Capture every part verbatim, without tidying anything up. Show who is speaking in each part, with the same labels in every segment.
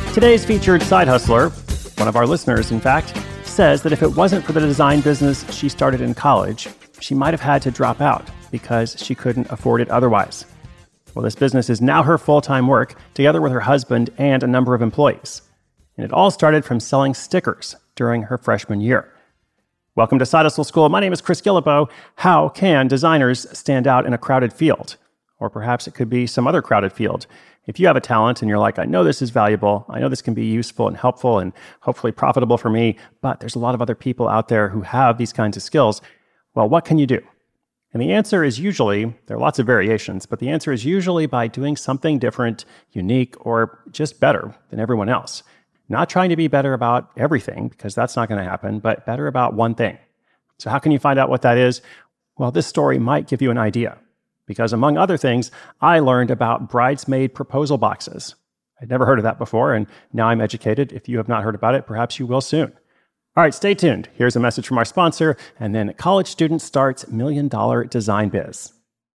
Speaker 1: Today's featured side hustler, one of our listeners, in fact, says that if it wasn't for the design business she started in college, she might have had to drop out because she couldn't afford it otherwise. Well, this business is now her full-time work, together with her husband and a number of employees. And it all started from selling stickers during her freshman year. Welcome to Side Hustle School. My name is Chris Guillebeau. How can designers stand out in a crowded field? Or perhaps it could be some other crowded field. If you have a talent and you're like, I know this is valuable, I know this can be useful and helpful and hopefully profitable for me, but there's a lot of other people out there who have these kinds of skills, well, what can you do? And the answer is usually, there are lots of variations, but the answer is usually by doing something different, unique, or just better than everyone else. Not trying to be better about everything, because that's not going to happen, but better about one thing. So how can you find out what that is? Well, this story might give you an idea. Because among other things, I learned about bridesmaid proposal boxes. I'd never heard of that before, and now I'm educated. If you have not heard about it, perhaps you will soon. All right, stay tuned. Here's a message from our sponsor, and then college student starts Million Dollar Design Biz.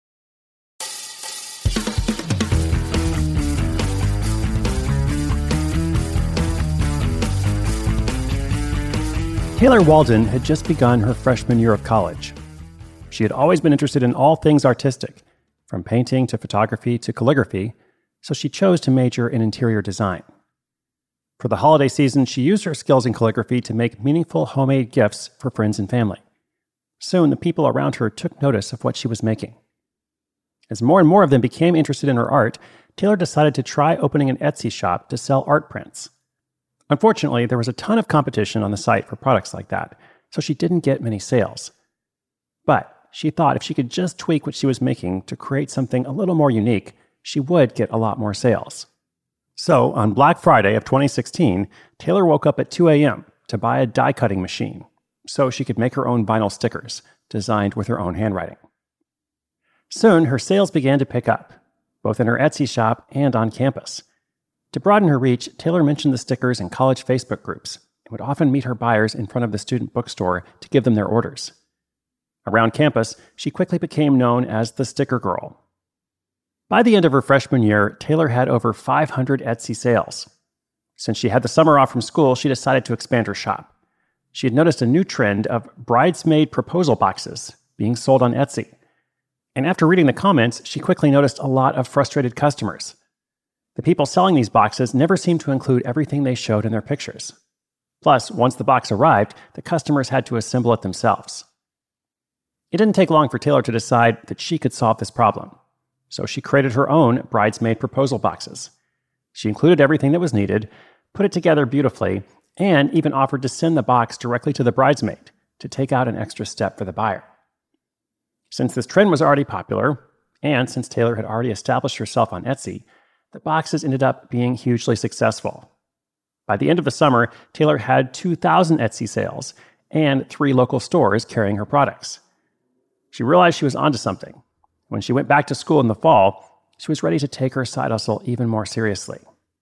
Speaker 1: Taylor Walden had just begun her freshman year of college. She had always been interested in all things artistic, from painting to photography to calligraphy, so she chose to major in interior design. For the holiday season, she used her skills in calligraphy to make meaningful homemade gifts for friends and family. Soon, the people around her took notice of what she was making. As more and more of them became interested in her art, Taylor decided to try opening an Etsy shop to sell art prints. Unfortunately, there was a ton of competition on the site for products like that, so she didn't get many sales. But she thought if she could just tweak what she was making to create something a little more unique, she would get a lot more sales. So, on Black Friday of twenty sixteen, Taylor woke up at two a.m. to buy a die-cutting machine so she could make her own vinyl stickers, designed with her own handwriting. Soon, her sales began to pick up, both in her Etsy shop and on campus. To broaden her reach, Taylor mentioned the stickers in college Facebook groups and would often meet her buyers in front of the student bookstore to give them their orders. Around campus, she quickly became known as the Sticker Girl. By the end of her freshman year, Taylor had over five hundred Etsy sales. Since she had the summer off from school, she decided to expand her shop. She had noticed a new trend of bridesmaid proposal boxes being sold on Etsy. And after reading the comments, she quickly noticed a lot of frustrated customers. The people selling these boxes never seemed to include everything they showed in their pictures. Plus, once the box arrived, the customers had to assemble it themselves. It didn't take long for Taylor to decide that she could solve this problem. So she created her own bridesmaid proposal boxes. She included everything that was needed, put it together beautifully, and even offered to send the box directly to the bridesmaid to take out an extra step for the buyer. Since this trend was already popular, and since Taylor had already established herself on Etsy, the boxes ended up being hugely successful. By the end of the summer, Taylor had two thousand Etsy sales and three local stores carrying her products. She realized she was onto something. When she went back to school in the fall, she was ready to take her side hustle even more seriously.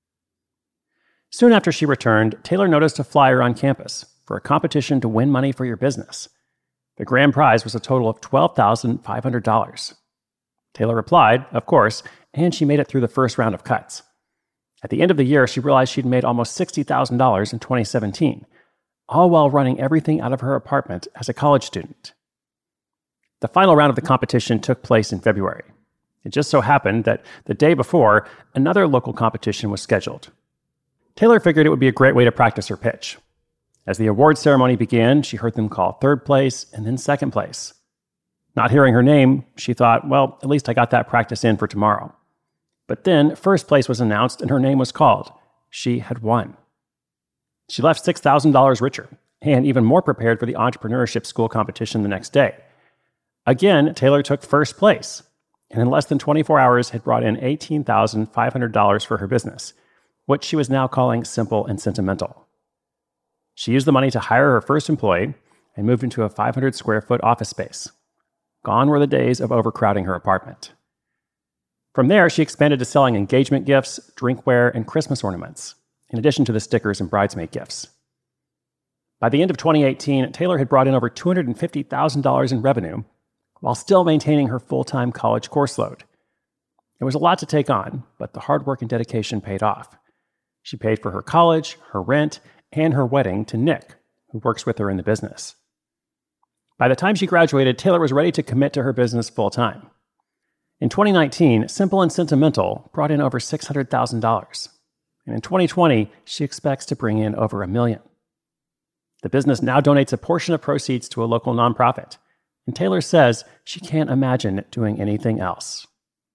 Speaker 1: Soon after she returned, Taylor noticed a flyer on campus for a competition to win money for your business. The grand prize was a total of twelve thousand five hundred dollars. Taylor applied, of course, and she made it through the first round of cuts. At the end of the year, she realized she'd made almost sixty thousand dollars in twenty seventeen, all while running everything out of her apartment as a college student. The final round of the competition took place in February. It just so happened that the day before, another local competition was scheduled. Taylor figured it would be a great way to practice her pitch. As the award ceremony began, she heard them call third place and then second place. Not hearing her name, she thought, well, at least I got that practice in for tomorrow. But then first place was announced and her name was called. She had won. She left six thousand dollars richer and even more prepared for the entrepreneurship school competition the next day. Again, Taylor took first place, and in less than twenty-four hours had brought in eighteen thousand five hundred dollars for her business, which she was now calling Simple and Sentimental. She used the money to hire her first employee and moved into a five hundred square foot office space. Gone were the days of overcrowding her apartment. From there, she expanded to selling engagement gifts, drinkware, and Christmas ornaments, in addition to the stickers and bridesmaid gifts. By the end of twenty eighteen, Taylor had brought in over two hundred fifty thousand dollars in revenue, while still maintaining her full-time college course load. It was a lot to take on, but the hard work and dedication paid off. She paid for her college, her rent, and her wedding to Nick, who works with her in the business. By the time she graduated, Taylor was ready to commit to her business full-time. In twenty nineteen, Simple and Sentimental brought in over six hundred thousand dollars. And in twenty twenty, she expects to bring in over a million. The business now donates a portion of proceeds to a local nonprofit. And Taylor says she can't imagine doing anything else.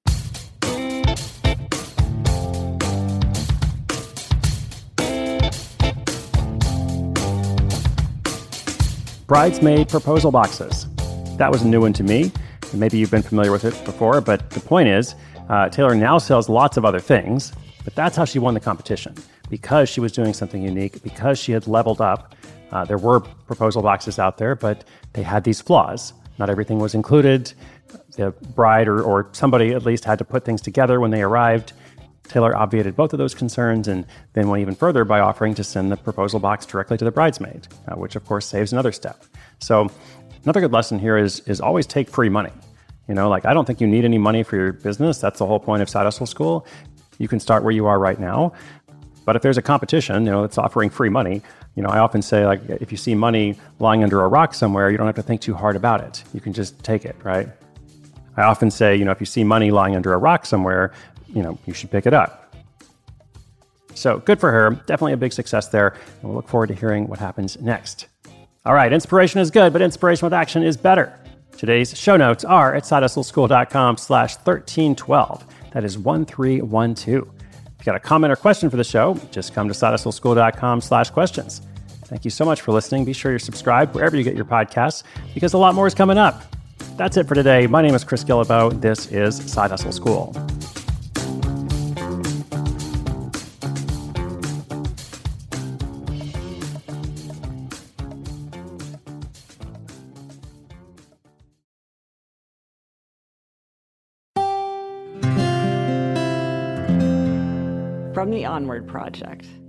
Speaker 1: Bridesmaid proposal boxes. That was a new one to me. Maybe you've been familiar with it before, but the point is, uh, Taylor now sells lots of other things, but that's how she won the competition. Because she was doing something unique, because she had leveled up. Uh, there were proposal boxes out there, but they had these flaws. Not everything was included. The bride or, or somebody at least had to put things together when they arrived. Taylor obviated both of those concerns and then went even further by offering to send the proposal box directly to the bridesmaid, uh, which of course saves another step. So another good lesson here is, is always take free money. You know, like I don't think you need any money for your business. That's the whole point of Side Hustle School. You can start where you are right now. But if there's a competition, you know, that's offering free money, you know, I often say, like, if you see money lying under a rock somewhere, you don't have to think too hard about it. You can just take it, right? I often say, you know, if you see money lying under a rock somewhere, you know, you should pick it up. So good for her. Definitely a big success there. And we'll look forward to hearing what happens next. All right, inspiration is good, but inspiration with action is better. Today's show notes are at sidehustleschool.com slash 1312. That is one three one two. If you got a comment or question for the show, just come to sidehustleschool.com slash questions. Thank you so much for listening. Be sure you're subscribed wherever you get your podcasts, because a lot more is coming up. That's it for today. My name is Chris Guillebeau. This is Side Hustle School.
Speaker 2: From the Onward Project.